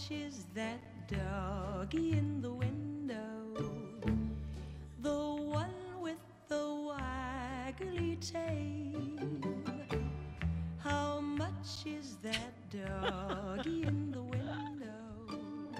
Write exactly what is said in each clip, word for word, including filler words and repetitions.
much is that doggy in the window? The one with the waggly tail. How much is that doggy in the window?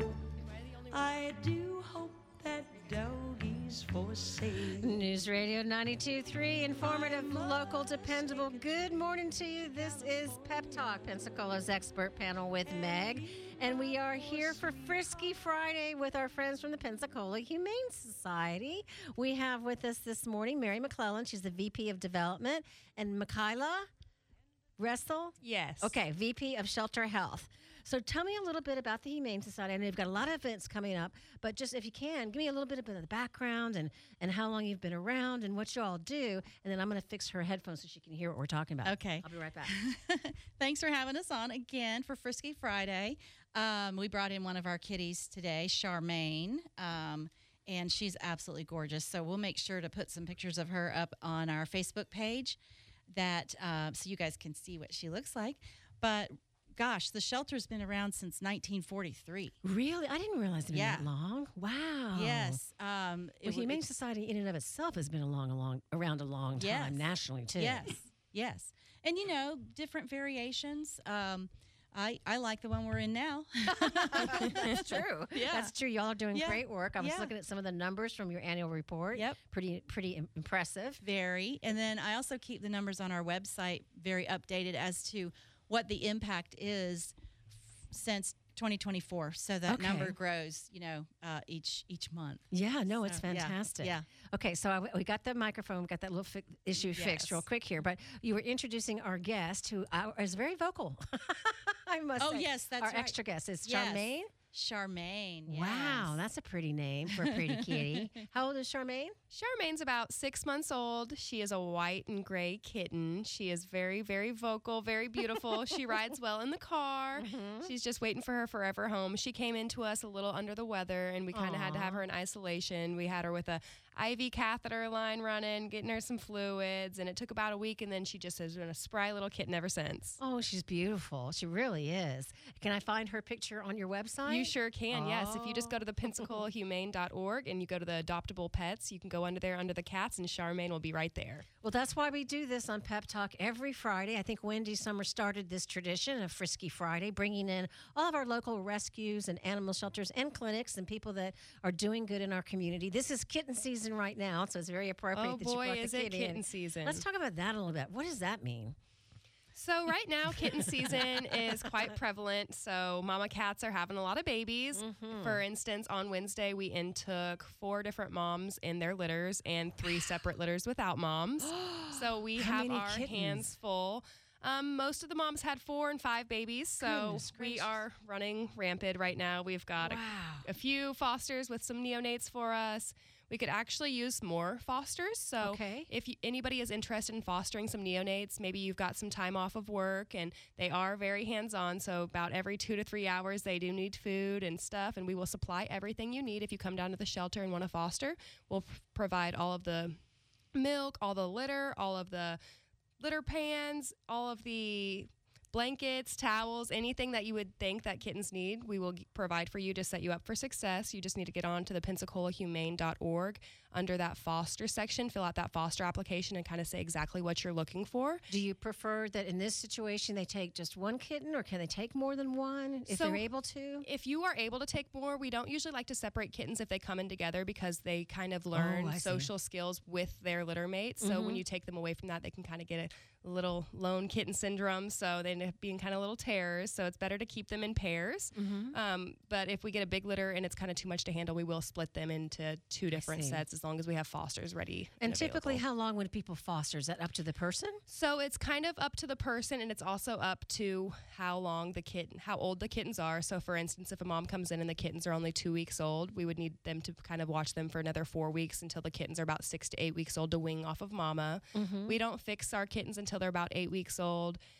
I do hope that doggy's for sale. News Radio ninety-two point three, informative, local, dependable. Good morning to you. This is Pep Talk, Pensacola's expert panel with Meg. And we are here for Frisky Friday with our friends from the Pensacola Humane Society. We have with us this morning Mary McClellan. She's the V P of Development. And Michaela Ressel? Yes. Okay, V P of Shelter Health. So tell me a little bit about the Humane Society. I know you've got a lot of events coming up, but just if you can, give me a little bit of the background and, and how long you've been around and what you all do, and then I'm going to fix her headphones so she can hear what we're talking about. Okay. I'll be right back. Thanks for having us on again for Frisky Friday. Um, we brought in one of our kitties today, Charmaine, um, and she's absolutely gorgeous. So we'll make sure to put some pictures of her up on our Facebook page. That uh, so you guys can see what she looks like. But gosh, the shelter's been around since nineteen forty-three. Really? I didn't realize it had Yeah. been that long. Wow. Yes. Um, it Well, w- Humane it's- Society in and of itself has been along, along, around a long time Yes. nationally, too. Yes, yes. And, you know, different variations. Um, I, I like the one we're in now. That's true. Yeah. That's true. Y'all are doing Yeah. great work. I was Yeah. looking at some of the numbers from your annual report. Yep. Pretty, pretty im- impressive. Very. And then I also keep the numbers on our website very updated as to what the impact is f- since twenty twenty-four. So that Okay. number grows, you know, uh, each each month. Yeah, no, it's So, yeah, fantastic. yeah. Okay, so I, we got the microphone, we got that little fi- issue fixed Yes. real quick here, but you were introducing our guest who uh, is very vocal. I must Oh, say. yes, that's our right. extra guest is Yes. Charmaine. Charmaine. Yes. Wow, that's a pretty name for a pretty kitty. How old is Charmaine? Charmaine's about six months old. She is a white and gray kitten. She is very, very vocal, very beautiful. She rides well in the car. Mm-hmm. She's just waiting for her forever home. She came into us a little under the weather, and we kind of had to have her in isolation. We had her with a I V catheter line running, getting her some fluids, and it took about a week, and then she just has been a spry little kitten ever since. Oh, she's beautiful. She really is. Can I find her picture on your website? You sure can, yes. If you just go to the pensacola humane dot org and you go to the adoptable pets, you can go under there under the cats, and Charmaine will be right there. Well, that's why we do this on Pep Talk every Friday. I think Wendy Summer started this tradition of Frisky Friday, bringing in all of our local rescues and animal shelters and clinics and people that are doing good in our community. This is kitten season right now, so it's very appropriate Oh that you boy, brought is the it kitty kitten in. season. Let's talk about that a little bit. What does that mean? So right now, kitten season is quite prevalent. So mama cats are having a lot of babies. Mm-hmm. For instance, on Wednesday, we intook four different moms in their litters and three separate litters without moms. So we How have many our kittens? hands full. Um, most of the moms had four and five babies, so Goodness we gracious. are running rampant right now. We've got Wow. a, a few fosters with some neonates for us. We could actually use more fosters. So Okay. if you, anybody is interested in fostering some neonates, maybe you've got some time off of work, and they are very hands-on. So about every two to three hours, they do need food and stuff, and we will supply everything you need if you come down to the shelter and want to foster. We'll p- provide all of the milk, all the litter, all of the litter pans, all of the blankets, towels, anything that you would think that kittens need, we will g- provide for you to set you up for success. You just need to get on to the pensacola humane dot org under that foster section, fill out that foster application, and kind of say exactly what you're looking for. Do you prefer that in this situation they take just one kitten, or can they take more than one if So- they're able to? If you are able to take more, we don't usually like to separate kittens if they come in together because they kind of learn Oh, I see. social skills with their litter mates. So when you take them away from that, they can kind of get a little lone kitten syndrome. So they end up being kind of little terrors. So it's better to keep them in pairs. Um, but if we get a big litter and it's kind of too much to handle, we will split them into two different see. sets as long as we have fosters ready. And typically, available. how long would people foster? Is that up to the person? So it's kind of up to the person, and it's also up to how long the kitten, how old the kittens are. So for instance, if a mom comes in and the kittens are only two weeks old, we would need them to kind of watch them for another four weeks until the kittens are about six to eight weeks old to wing off of mama. We don't fix our kittens until they're about eight weeks old.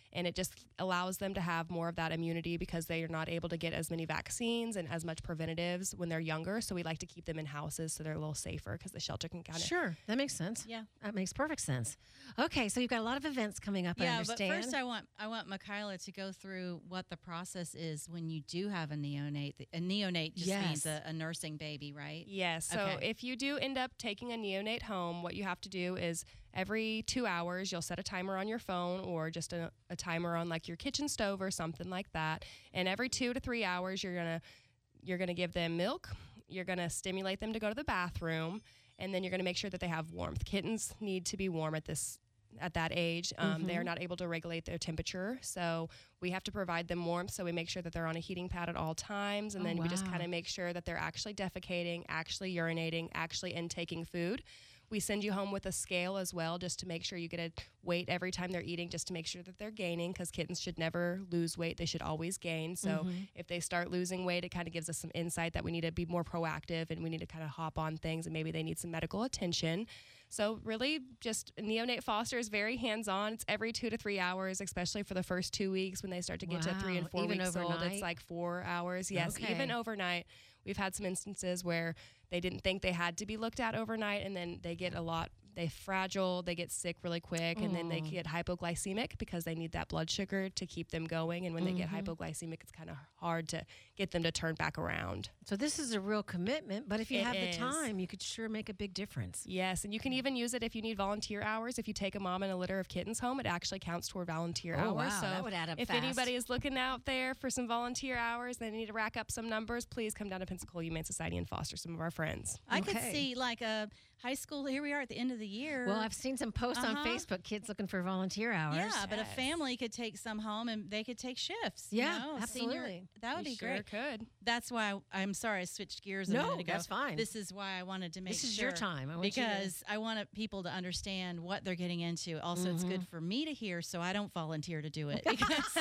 and it just allows them to have more of that immunity because they are not able to get as many vaccines and as much preventatives when they're younger. So we like to keep them in houses so they're a little safer because the shelter can kind of. Sure, that makes sense. Yeah. That makes perfect sense. Okay, so you've got a lot of events coming up, I Yeah, understand. but first I want I want Michaela to go through what the process is when you do have a neonate. A neonate just Yes. means a, a nursing baby, right? Yes. So Okay. if you do end up taking a neonate home, what you have to do is every two hours, you'll set a timer on your phone or just a, a timer on like your kitchen stove or something like that. And every two to three hours, you're gonna you're gonna give them milk. You're gonna stimulate them to go to the bathroom, and then you're gonna make sure that they have warmth. Kittens need to be warm at this at that age. Um, They are not able to regulate their temperature, so we have to provide them warmth. So we make sure that they're on a heating pad at all times, and Oh, then we just wow. kind of make sure that they're actually defecating, actually urinating, actually intaking food. We send you home with a scale as well, just to make sure you get a weight every time they're eating, just to make sure that they're gaining, because kittens should never lose weight. They should always gain. So if they start losing weight, it kind of gives us some insight that we need to be more proactive and we need to kind of hop on things, and maybe they need some medical attention. So really, just neonate foster is very hands-on. It's every two to three hours, especially for the first two weeks when they start to get to three and Wow. four Even weeks old. overnight? It's like four hours. Yes, Okay. even overnight. We've had some instances where they didn't think they had to be looked at overnight, and then they get a lot, they fragile, they get sick really quick, and then they Oh. get hypoglycemic because they need that blood sugar to keep them going. And when they get hypoglycemic, it's kind of hard to get them to turn back around. So this is a real commitment, but if you It have is. the time, you could sure make a big difference. Yes, and you can even use it if you need volunteer hours. If you take a mom and a litter of kittens home, it actually counts toward volunteer Oh, hours. wow, So that would add up if fast. anybody is looking out there for some volunteer hours, they need to rack up some numbers, please come down to Pensacola Humane Society and foster some of our friends. I could Okay. see like a high school. Here we are at the end of the year. Well, I've seen some posts on Uh-huh. Facebook, kids looking for volunteer hours. yeah, but a Yes. family could take some home and they could take shifts. you Yeah, know, a absolutely. Senior, that would You be sure great. could. That's why I, I'm sorry I switched gears a No, minute ago. that's fine. This is why I wanted to make This is sure. your time. I want you to- because I want people to understand what they're getting into. Also, it's Mm-hmm. good for me to hear, so I don't volunteer to do it because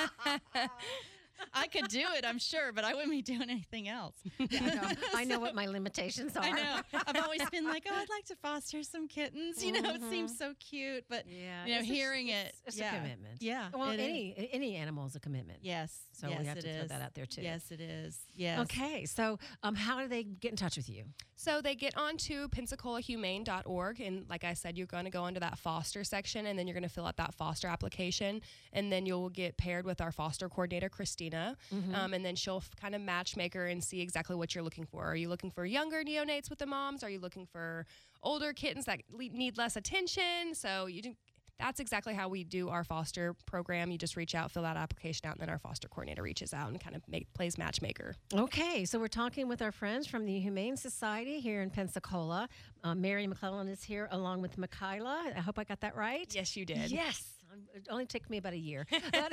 I could do it, I'm sure, but I wouldn't be doing anything else. Yeah, I, know. I know what my limitations are. I know. I've always been like, oh, I'd like to foster some kittens. You know, it seems so cute, but Yeah, you know, it's a- hearing it's- it, it's yeah. a commitment. Yeah, Well, it is. any any animal is a commitment. Yes. So yes, we have it to throw is. that out there, too. Yes, it is. Yes. Okay, so um, how do they get in touch with you? So they get onto pensacola humane dot org, and like I said, you're going to go into that foster section, and then you're going to fill out that foster application, and then you'll get paired with our foster coordinator, Christina, um, and then she'll f- kind of matchmaker and see exactly what you're looking for. Are you looking for younger neonates with the moms? Are you looking for older kittens that le- need less attention? So you do, that's exactly how we do our foster program. You just reach out, fill that application out, and then our foster coordinator reaches out and kind of make, plays matchmaker. Okay, so we're talking with our friends from the Humane Society here in Pensacola. Uh, Mary McClellan is here along with Michaela. I hope I got that right. Yes, you did. Yes. Um, It only took me about a year, but,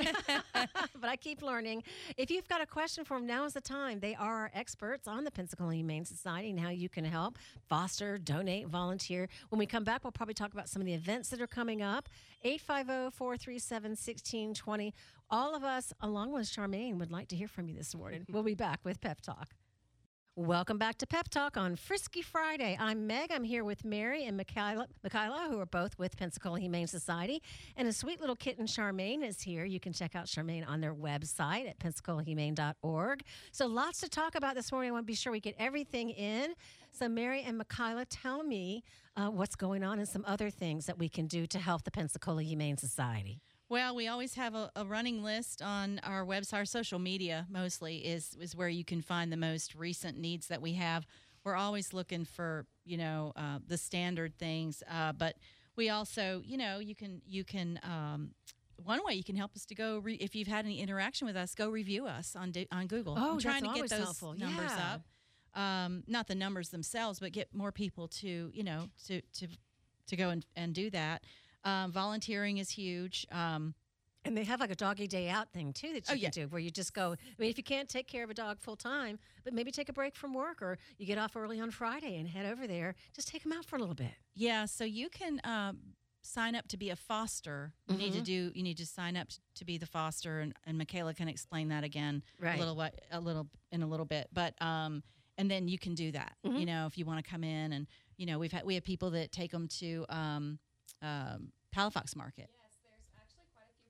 but I keep learning. If you've got a question for them, now is the time. They are our experts on the Pensacola Humane Society and how you can help foster, donate, volunteer. When we come back, we'll probably talk about some of the events that are coming up. eight five zero, four three seven, one six two zero. All of us, along with Charmaine, would like to hear from you this morning. We'll be back with Pep Talk. Welcome back to Pep Talk on Frisky Friday. I'm Meg. I'm here with Mary and Michaela, Michaela, who are both with Pensacola Humane Society. And a sweet little kitten, Charmaine, is here. You can check out Charmaine on their website at pensacola humane dot org. So lots to talk about this morning. I want to be sure we get everything in. So Mary and Michaela, tell me uh, what's going on and some other things that we can do to help the Pensacola Humane Society. Well, we always have a, a running list on our website. Our social media mostly is is where you can find the most recent needs that we have. We're always looking for, you know, uh, the standard things, uh, but we also, you know, you can you can um, one way you can help us to go re- if you've had any interaction with us, go review us on do- on Google. Oh, I'm trying that's to get always those helpful. numbers Yeah. up. Um, not the numbers themselves, but get more people to, you know, to to to go and, and do that. Um, volunteering is huge. Um, And they have like a doggy day out thing too that you Oh, can yeah. do where you just go. I mean, if you can't take care of a dog full time, but maybe take a break from work or you get off early on Friday and head over there, just take them out for a little bit. Yeah, so you can um, sign up to be a foster. You need to Mm-hmm. do. You need to sign up to be the foster, and, and Michaela can explain that again Right. a little what a little in a little bit. But um, and then you can do that. Mm-hmm. You know, if you want to come in, and you know, we've had we have people that take them to um, um, Palafox Market. Yes, there's actually quite a few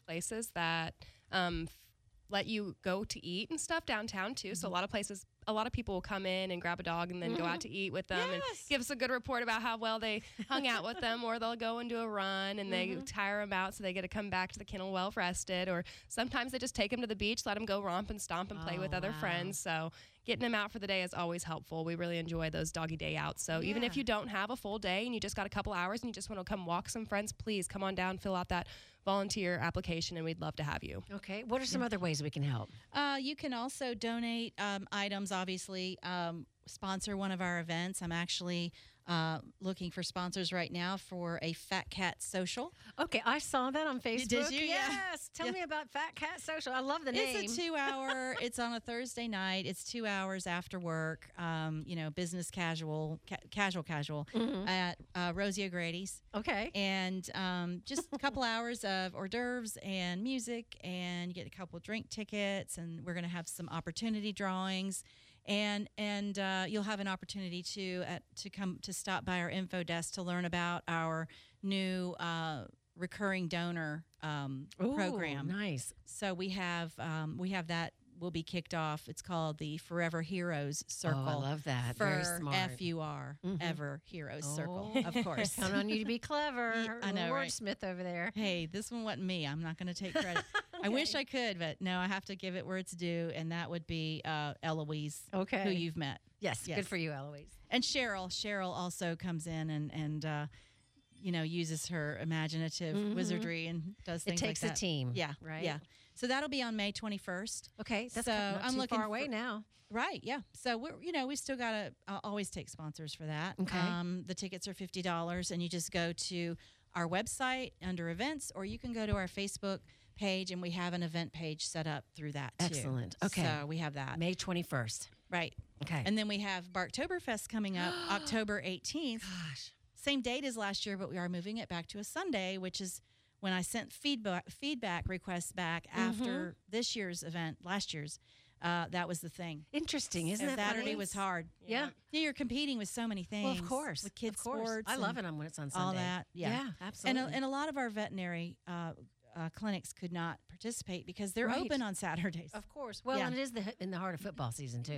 places that um, f- let you go to eat and stuff downtown too. Mm-hmm. So a lot of places, a lot of people will come in and grab a dog and then mm-hmm. go out to eat with them yes. and give us a good report about how well they hung out with them, or they'll go and do a run and mm-hmm. they tire them out so they get to come back to the kennel well rested, or sometimes they just take them to the beach, let them go romp and stomp and play oh, with other wow. friends. So getting them out for the day is always helpful. We really enjoy those doggy day outs. So yeah. even if you don't have a full day and you just got a couple hours and you just want to come walk some friends, please come on down, fill out that volunteer application, and we'd love to have you. Okay. What are some yeah. other ways we can help? Uh, you can also donate um, items, obviously, um, sponsor one of our events. I'm actually uh, looking for sponsors right now for a Fat Cat Social. Okay, I saw that on Facebook. Did you? Yes. Yeah. Tell yeah. me about Fat Cat Social. I love the name. It's a two-hour. It's on a Thursday night. It's two hours after work. Um, you know, business casual, ca- casual, casual mm-hmm. at uh, Rosie O'Grady's. Okay. And um, just a couple hours of hors d'oeuvres and music, and you get a couple drink tickets, and we're going to have some opportunity drawings. And and uh, you'll have an opportunity to at, to come to stop by our info desk to learn about our new uh, recurring donor um, Ooh, program. Nice. So we have um, we have that will be kicked off. It's called the Forever Heroes Circle. Oh, I love that. For Very smart. F U R, mm-hmm. Ever Heroes oh. Circle, of course. Count on you to be clever. Yeah, I know, right? Wordsmith over there. Hey, this one wasn't me. I'm not going to take credit. Okay. I wish I could, but no, I have to give it where it's due, and that would be uh, Eloise, okay. who you've met. Yes, yes, good for you, Eloise. And Cheryl. Cheryl also comes in and, and uh, you know, uses her imaginative mm-hmm. wizardry and does things like that. It takes a team. Yeah, right? Yeah. So that'll be on May twenty-first. Okay, that's so not I'm too looking far away for, now. Right, yeah. So we're you know we still gotta uh, always take sponsors for that. Okay. Um, the tickets are fifty dollars, and you just go to our website under events, or you can go to our Facebook page, and we have an event page set up through that too. Excellent. Okay. So we have that May twenty-first. Right. Okay. And then we have Barktoberfest coming up October eighteenth. Gosh. Same date as last year, but we are moving it back to a Sunday, which is when I sent feedback feedback requests back mm-hmm. after this year's event, last year's. Uh, that was the thing. Interesting, isn't and that Saturday funny? was hard. Yeah. yeah, you're competing with so many things. Well, of course, with kids of course. sports. I love it when it's on Sunday. All that, yeah, yeah absolutely. And a, and a lot of our veterinary uh, uh, clinics could not participate because they're right. open on Saturdays. Of course. Well, yeah. and it is the, in the heart of football season too.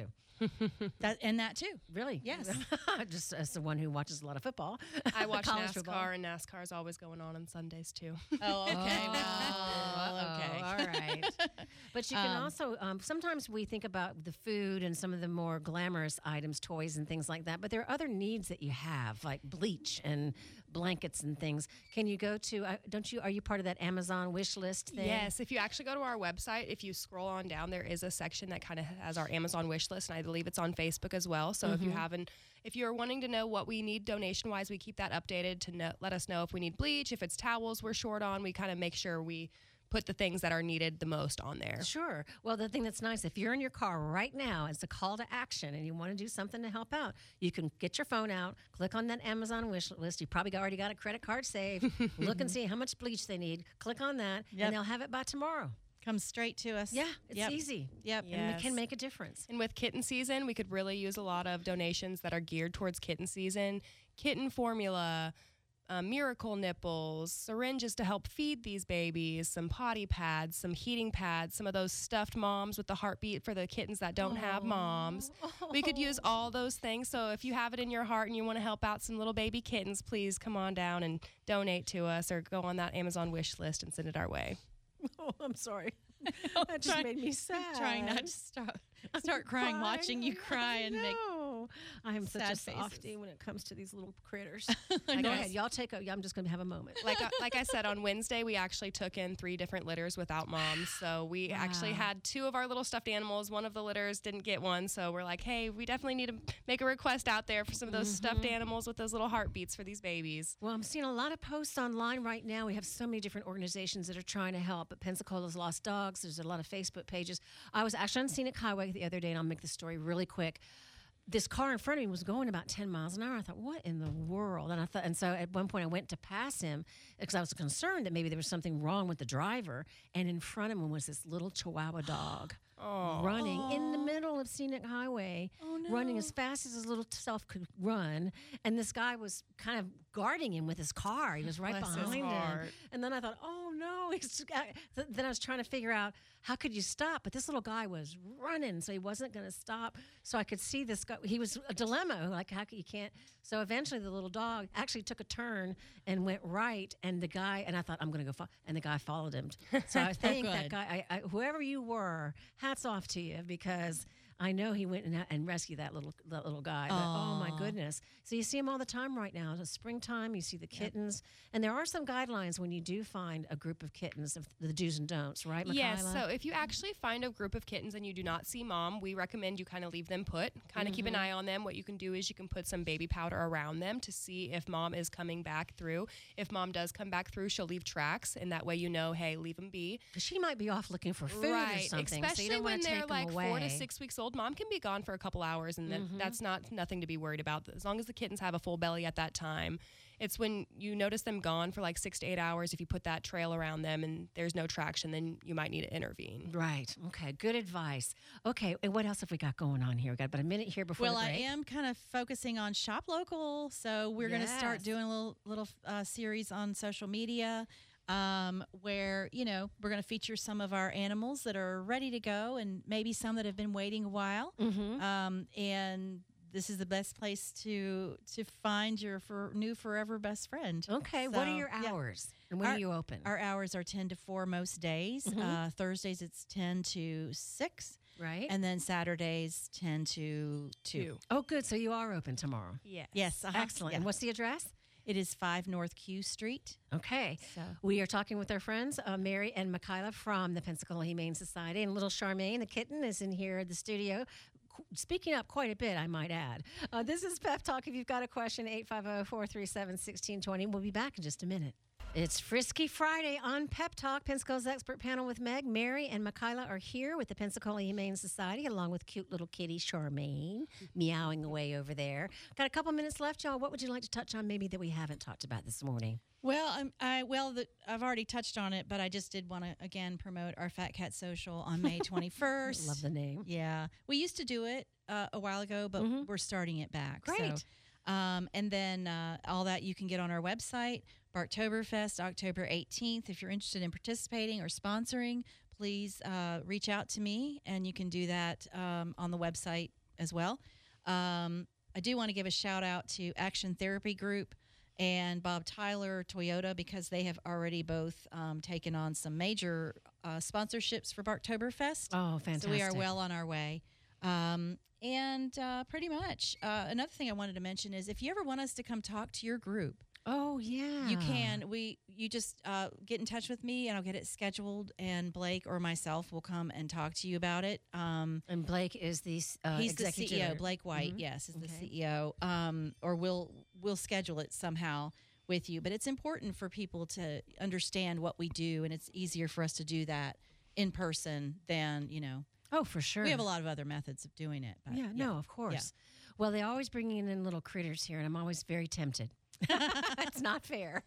that and that too. Really? Yes. Just as the one who watches a lot of football. I watch NASCAR, football. and NASCAR is always going on on Sundays too. Oh, okay. Oh, well, okay. All right. But you can Um, also, um, sometimes we think about the food and some of the more glamorous items, toys and things like that, but there are other needs that you have, like bleach and blankets and things. Can you go to, uh, don't you, are you part of that Amazon wish list thing? Yes, if you actually go to our website, if you scroll on down, there is a section that kind of has our Amazon wish list, and I believe it's on Facebook as well. So mm-hmm. if you haven't, if you're wanting to know what we need donation-wise, we keep that updated to know, let us know if we need bleach, if it's towels we're short on, we kind of make sure we put the things that are needed the most on there. Sure. Well, the thing that's nice, if you're in your car right now, it's a call to action and you want to do something to help out, you can get your phone out, click on that Amazon wish list. You probably already got a credit card saved. Look and see how much bleach they need. Click on that, Yep. and they'll have it by tomorrow. Comes straight to us. Yeah, it's Yep. easy. Yep. And it Yes. can make a difference. And with kitten season, we could really use a lot of donations that are geared towards kitten season. Kitten formula, uh, miracle nipples, syringes to help feed these babies, some potty pads, some heating pads, some of those stuffed moms with the heartbeat for the kittens that don't have moms. We could use all those things. So if you have it in your heart and you want to help out some little baby kittens, please come on down and donate to us, or go on that Amazon wish list and send it our way. Oh, I'm sorry. That just trying- made me sad. I'm trying not to start, start crying, watching you cry and make. No, I'm such a sad softie faces. when it comes to these little critters. I Go know. ahead, y'all take. A, I'm just going to have a moment. Like I- like I said, on Wednesday, we actually took in three different litters without moms. So we actually Wow. had two of our little stuffed animals. One of the litters didn't get one. So we're like, hey, we definitely need to make a request out there for some of those stuffed animals with those little heartbeats for these babies. Well, I'm seeing a lot of posts online right now. We have so many different organizations that are trying to help. But Pensacola's Lost Dogs, there's a lot of Facebook pages. I was actually on Scenic Highway the other day, and I'll make the story really quick. This car in front of me was going about ten miles an hour. I thought, what in the world? And I thought, and so at one point I went to pass him because I was concerned that maybe there was something wrong with the driver. And in front of him was this little Chihuahua dog. Aw. running in the middle of Scenic Highway, Oh, no. running as fast as his little self could run. And this guy was kind of guarding him with his car. He was right Bless his behind him. heart. And then I thought, oh no. He's, then I was trying to figure out, how could you stop? But this little guy was running, so he wasn't going to stop. So I could see this guy. He was a dilemma, like, how could you can't. So eventually the little dog actually took a turn and went right. And the guy, and I thought, I'm going to go follow. And the guy followed him. So I think that good. guy, I, I, whoever you were, hats off to you, because I know he went and, and rescued that little that little guy. But, oh my Aw. goodness! So you see him all the time right now. It's springtime. You see the kittens, and there are some guidelines when you do find a group of kittens of the do's and don'ts, right, Michaela? Yes, so if you actually find a group of kittens and you do not see mom, we recommend you kind of leave them put, kind of keep an eye on them. What you can do is you can put some baby powder around them to see if mom is coming back through. If mom does come back through, she'll leave tracks, and that way you know, hey, leave them be. 'Cause she might be off looking for food or Right, something. so you especially don't when wanna they're take 'em like four to away. six weeks old. Mom can be gone for a couple hours, and that, that's not nothing to be worried about. As long as the kittens have a full belly at that time. It's when you notice them gone for like six to eight hours. If you put that trail around them and there's no traction, then you might need to intervene. Right. Okay. Good advice. Okay. And what else have we got going on here? We got about a minute here before Well, the I break. am kind of focusing on shop local, so we're going to start Yes. doing a little little uh, series on social media, um, where you know we're going to feature some of our animals that are ready to go, and maybe some that have been waiting a while. Mm-hmm. Um, and this is the best place to to find your for, new forever best friend. Okay. what are So, your yeah. hours? And when Our- are you open? Our hours are ten to four most days. Mhm. Uh, Thursdays it's ten to six, right. and then Saturdays ten to two. Two. oh, good. So you are open tomorrow. Yes. Yes, uh-huh. Excellent. Yeah. And what's the address? It is five North Q Street. Okay. So We are talking with our friends, uh, Mary and Michaela from the Pensacola Humane Society. And little Charmaine, the kitten, is in here at the studio, qu- speaking up quite a bit, I might add. Uh, this is Pep Talk. If you've got a question, eight five zero, four three seven, one six two zero. We'll be back in just a minute. It's Frisky Friday on Pep Talk. Pensacola's expert panel with Meg, Mary, and Michaela are here with the Pensacola Humane Society, along with cute little kitty Charmaine, meowing away over there. Got a couple minutes left, y'all. What would you like to touch on maybe that we haven't talked about this morning? Well, um, I well, the, I've already touched on it, but I just did want to again promote our Fat Cat Social on May twenty-first. Love the name. Yeah, we used to do it uh, a while ago, but Mhm. we're starting it back. Great. So, um, and then uh, all that you can get on our website, Barktoberfest, October eighteenth. If you're interested in participating or sponsoring, please uh, reach out to me, and you can do that um, on the website as well. Um, I do want to give a shout out to Action Therapy Group and Bob Tyler Toyota, because they have already both um, taken on some major uh, sponsorships for Barktoberfest. Oh, fantastic. So we are well on our way. Um, and uh, pretty much uh, another thing I wanted to mention is if you ever want us to come talk to your group, Oh, yeah. you can. We you just uh, get in touch with me and I'll get it scheduled, and Blake or myself will come and talk to you about it. Um, And Blake is the uh, He's the executive C E O. director. Blake White, Mhm. yes, is the Okay. C E O. Um, or we'll we'll schedule it somehow with you. But it's important for people to understand what we do, and it's easier for us to do that in person than you know. Oh, for sure. We have a lot of other methods of doing it. But Yeah, no, of course. Well, they always bringing in little critters here, and I'm always very tempted. It's not fair.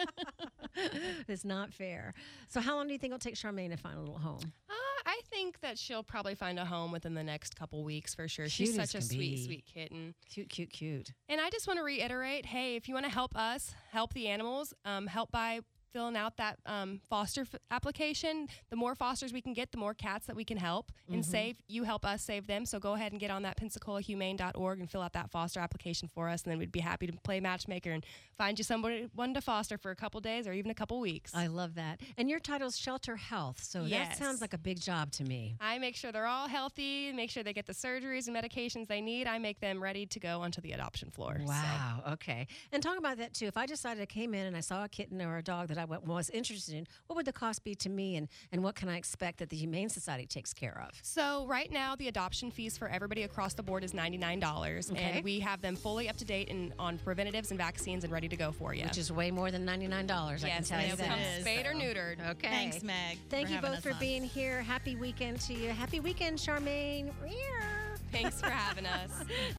It's not fair. So, how long do you think it'll take Charmaine to find a little home? Uh, I think that she'll probably find a home within the next couple weeks for sure. She's Cute as such a can sweet, be. sweet kitten. Cute, cute, cute. And I just want to reiterate, hey, if you want to help us, help the animals, um, help by filling out that um, foster f- application. The more fosters we can get, the more cats that we can help and Mhm. save. You help us save them. So go ahead and get on that Pensacola Humane dot org and fill out that foster application for us. And then we'd be happy to play matchmaker and find you somebody one to foster for a couple days or even a couple weeks. I love that. And your title's Shelter Health, so that Yes. sounds like a big job to me. I make sure they're all healthy, make sure they get the surgeries and medications they need. I make them ready to go onto the adoption floor. So- Wow. Okay. And talk about that too. If I decided I came in and I saw a kitten or a dog that I wa- was interested in, what would the cost be to me, and, and what can I expect that the Humane Society takes care of? So right now, the adoption fees for everybody across the board is ninety-nine dollars, Okay. and we have them fully up to date and on preventatives and vaccines and ready to go for you. Which is way more than ninety-nine dollars, I can yes, tell and you they'll that. come It is, spayed or so. neutered. Okay. Thanks, Meg. Thank you having both us for on. being here. Happy weekend to you. Happy weekend, Charmaine. Thanks for having us.